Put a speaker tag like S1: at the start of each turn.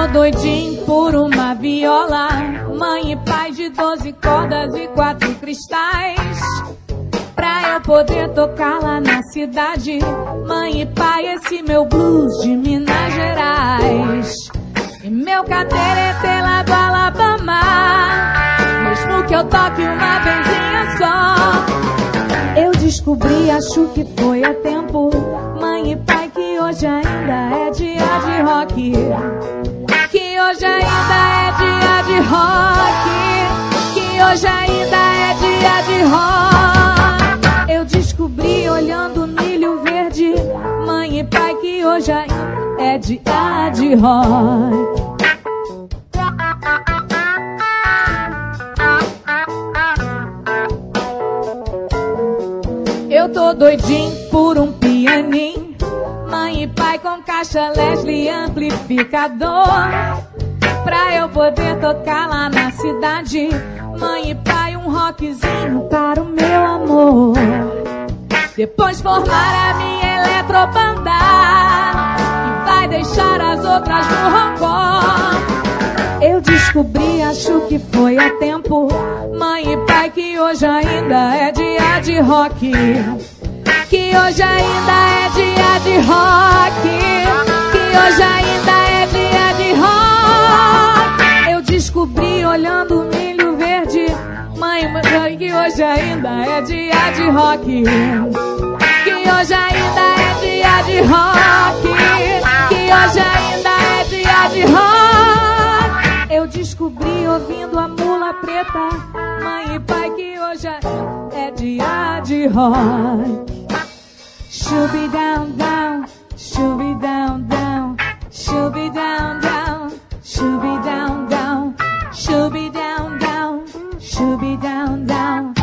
S1: doidinho por uma viola, mãe e pai de 12 cordas e 4 cristais, pra eu poder tocar lá na cidade. Mãe e pai, esse meu blues de Minas Gerais. E meu caterete lá do Alabama, mesmo que eu toque uma vezinha só. Eu descobri, acho que foi a tempo, mãe e pai, que hoje ainda é dia de rock. Que hoje ainda é dia de rock. Que hoje ainda é dia de rock. Eu descobri olhando o milho verde, mãe e pai, que hoje ainda é dia de rock. Eu tô doidinho por um pianinho, mãe e pai com caixa Leslie amplificador, pra eu poder tocar lá na cidade. Mãe e pai, um rockzinho para o meu amor. Depois formar a minha eletrobanda, que vai deixar as outras no rancor. Eu descobri, acho que foi a tempo, mãe e pai, que hoje ainda é dia de rock. Que hoje ainda é dia de rock. Que hoje ainda é dia de rock. Eu descobri olhando o milho verde, mãe e pai, que hoje ainda é dia de rock. Que hoje ainda é dia de rock. Que hoje ainda é dia de rock. Eu descobri ouvindo a Mula Preta, mãe e pai, que hoje é dia de rock. Shooby down down, shooby down down, shooby down down, shooby down down, shooby down down, shooby down down.